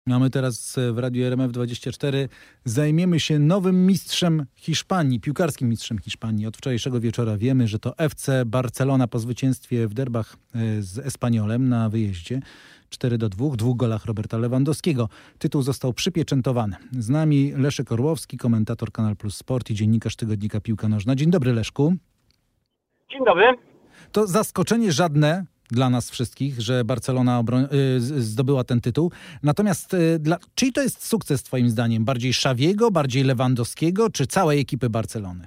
A my teraz w Radiu RMF24 zajmiemy się nowym mistrzem Hiszpanii, piłkarskim mistrzem Hiszpanii. Od wczorajszego wieczora wiemy, że to FC Barcelona po zwycięstwie w derbach z Espanyolem na wyjeździe 4-2, 2 golach Roberta Lewandowskiego. Tytuł został przypieczętowany. Z nami Leszek Orłowski, komentator Kanal Plus Sport i dziennikarz tygodnika Piłka Nożna. Dzień dobry, Leszku. Dzień dobry. To zaskoczenie żadne dla nas wszystkich, że Barcelona zdobyła ten tytuł. Natomiast czyj to jest sukces twoim zdaniem? Bardziej Xaviego, bardziej Lewandowskiego, czy całej ekipy Barcelony?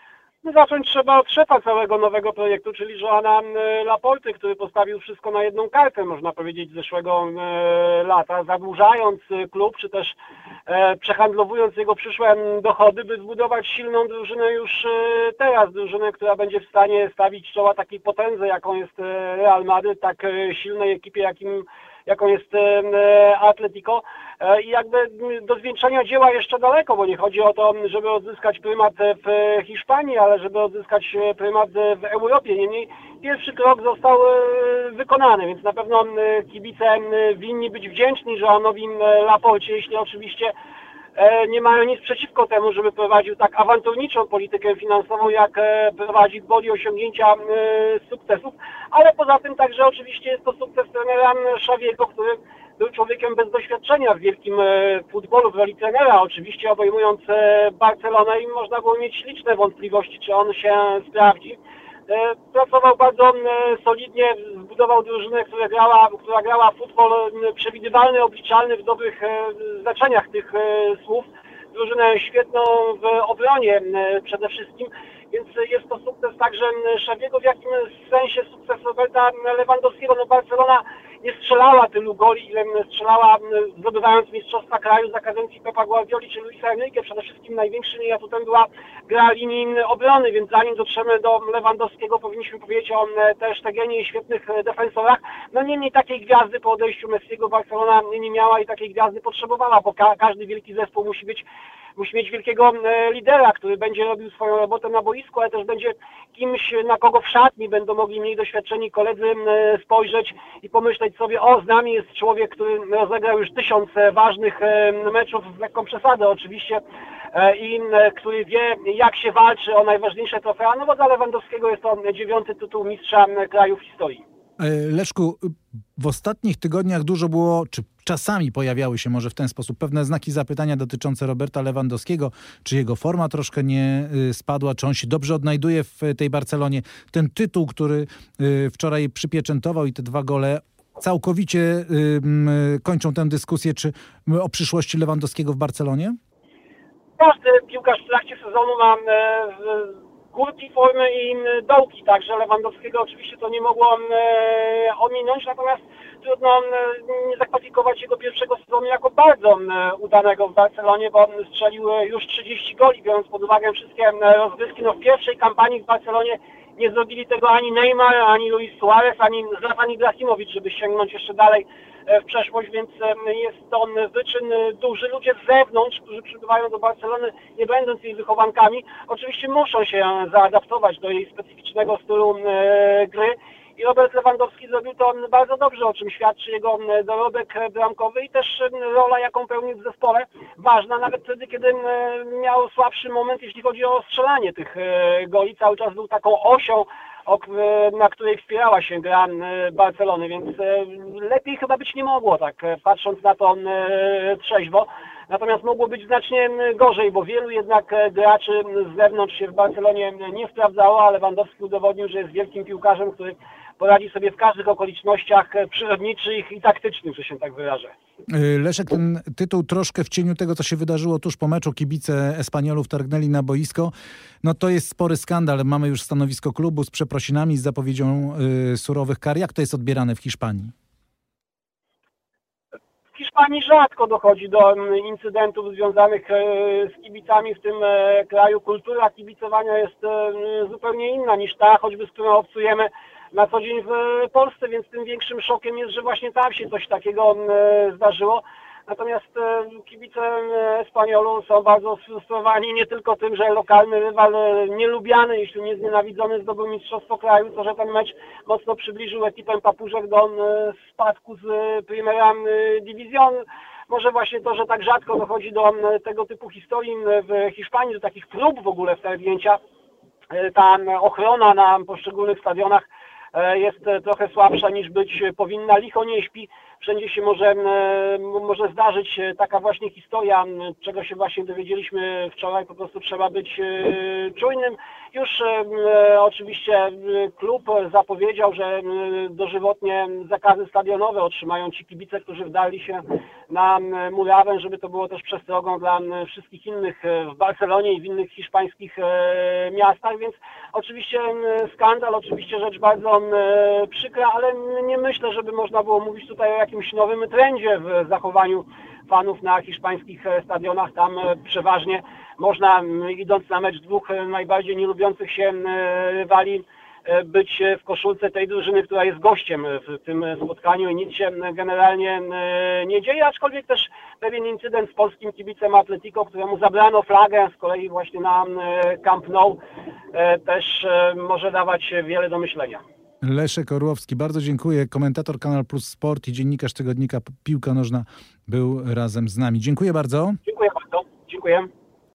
No zacząć trzeba od szefa całego nowego projektu, czyli Joana Laporty, który postawił wszystko na jedną kartę, można powiedzieć, z zeszłego lata, zadłużając klub, czy też przehandlowując jego przyszłe dochody, by zbudować silną drużynę już teraz, drużynę, która będzie w stanie stawić czoła takiej potędze, jaką jest Real Madryt, tak silnej ekipie, jaką jest Atletico. I jakby do zwieńczenia dzieła jeszcze daleko, bo nie chodzi o to, żeby odzyskać prymat w Hiszpanii, ale żeby odzyskać prymat w Europie. Niemniej pierwszy krok został wykonany, więc na pewno kibice winni być wdzięczni Joanowi Laporcie, jeśli oczywiście nie mają nic przeciwko temu, żeby prowadził tak awanturniczą politykę finansową, jak prowadzi gwoli osiągnięcia sukcesów, ale poza tym także oczywiście jest to sukces trenera Xaviego, który był człowiekiem bez doświadczenia w wielkim futbolu, w roli trenera, oczywiście obejmując Barcelonę i można było mieć liczne wątpliwości, czy on się sprawdzi. Pracował bardzo solidnie, zbudował drużynę, która grała futbol przewidywalny, obliczalny w dobrych znaczeniach tych słów. Drużynę świetną w obronie przede wszystkim, więc jest to sukces także Xaviego, w jakim sensie sukces Roberta Lewandowskiego. No Barcelona nie strzelała tylu goli, ile strzelała zdobywając mistrzostwa kraju za kadencji Pepa Guardioli czy Luisa Enrique. Przede wszystkim największym atutem była gra linii obrony, więc zanim dotrzemy do Lewandowskiego, powinniśmy powiedzieć o Ter Stegenie i świetnych defensorach. No niemniej takiej gwiazdy po odejściu Messiego Barcelona nie miała i takiej gwiazdy potrzebowała, bo każdy wielki zespół musi mieć wielkiego lidera, który będzie robił swoją robotę na boisku, ale też będzie kimś, na kogo w szatni będą mogli mniej doświadczeni koledzy spojrzeć i pomyśleć sobie, z nami jest człowiek, który rozegrał już 1000 ważnych meczów, z lekką przesadą oczywiście, i który wie, jak się walczy o najważniejsze trofea, no bo dla Lewandowskiego jest to 9. tytuł mistrza kraju w historii. Leszku, w ostatnich tygodniach dużo było, czy czasami pojawiały się może w ten sposób pewne znaki zapytania dotyczące Roberta Lewandowskiego, czy jego forma troszkę nie spadła, czy on się dobrze odnajduje w tej Barcelonie. Ten tytuł, który wczoraj przypieczętował i te 2 gole całkowicie kończą tę dyskusję, czy o przyszłości Lewandowskiego w Barcelonie? Każdy piłkarz w trakcie sezonu ma górki formy i dołki, także Lewandowskiego oczywiście to nie mogło ominąć, natomiast trudno nie zakwalifikować jego pierwszego sezonu jako bardzo udanego w Barcelonie, bo strzelił już 30 goli, biorąc pod uwagę wszystkie rozgrywki. No w pierwszej kampanii w Barcelonie nie zrobili tego ani Neymar, ani Luis Suarez, ani Zlatan Ibrahimowicz, żeby sięgnąć jeszcze dalej w przeszłość, więc jest to wyczyn duży. Ludzie z zewnątrz, którzy przybywają do Barcelony, nie będąc jej wychowankami, oczywiście muszą się zaadaptować do jej specyficznego stylu gry. I Robert Lewandowski zrobił to bardzo dobrze, o czym świadczy jego dorobek bramkowy i też rola, jaką pełnił w zespole. Ważna nawet wtedy, kiedy miał słabszy moment, jeśli chodzi o strzelanie tych goli. Cały czas był taką osią, na której wspierała się gra Barcelony, więc lepiej chyba być nie mogło, tak patrząc na to trzeźwo. Natomiast mogło być znacznie gorzej, bo wielu jednak graczy z zewnątrz się w Barcelonie nie sprawdzało, a Lewandowski udowodnił, że jest wielkim piłkarzem, który poradzi sobie w każdych okolicznościach przyrodniczych i taktycznych, że się tak wyrażę. Leszek, ten tytuł troszkę w cieniu tego, co się wydarzyło tuż po meczu, kibice Espanyolu wtargnęli na boisko. No to jest spory skandal. Mamy już stanowisko klubu z przeprosinami, z zapowiedzią surowych kar. Jak to jest odbierane w Hiszpanii? W Hiszpanii rzadko dochodzi do incydentów związanych z kibicami w tym kraju. Kultura kibicowania jest zupełnie inna niż ta, choćby z którą obcujemy na co dzień w Polsce, więc tym większym szokiem jest, że właśnie tam się coś takiego zdarzyło. Natomiast kibice Espanyolu są bardzo sfrustrowani nie tylko tym, że lokalny rywal nielubiany, jeśli nie znienawidzony, zdobył mistrzostwo kraju, to że ten mecz mocno przybliżył ekipę Papużek do spadku z Primera Division. może właśnie to, że tak rzadko dochodzi do tego typu historii w Hiszpanii, do takich prób w ogóle wtargnięcia, ta ochrona na poszczególnych stadionach jest trochę słabsza niż być powinna. Licho nie śpi, wszędzie się może zdarzyć taka właśnie historia, czego się właśnie dowiedzieliśmy wczoraj. Po prostu trzeba być czujnym. Już oczywiście klub zapowiedział, że dożywotnie zakazy stadionowe otrzymają ci kibice, którzy wdali się na murawę, żeby to było też przestrogą dla wszystkich innych w Barcelonie i w innych hiszpańskich miastach, więc oczywiście skandal, oczywiście rzecz bardzo przykra, ale nie myślę, żeby można było mówić tutaj o jakimś nowym trendzie w zachowaniu fanów na hiszpańskich stadionach. Tam przeważnie można, idąc na mecz dwóch najbardziej nielubiących się rywali, być w koszulce tej drużyny, która jest gościem w tym spotkaniu i nic się generalnie nie dzieje, aczkolwiek też pewien incydent z polskim kibicem Atletico, któremu zabrano flagę z kolei właśnie na Camp Nou, też może dawać wiele do myślenia. Leszek Orłowski, bardzo dziękuję. Komentator Kanal Plus Sport i dziennikarz tygodnika Piłka Nożna był razem z nami. Dziękuję bardzo. Dziękuję bardzo. Dziękuję.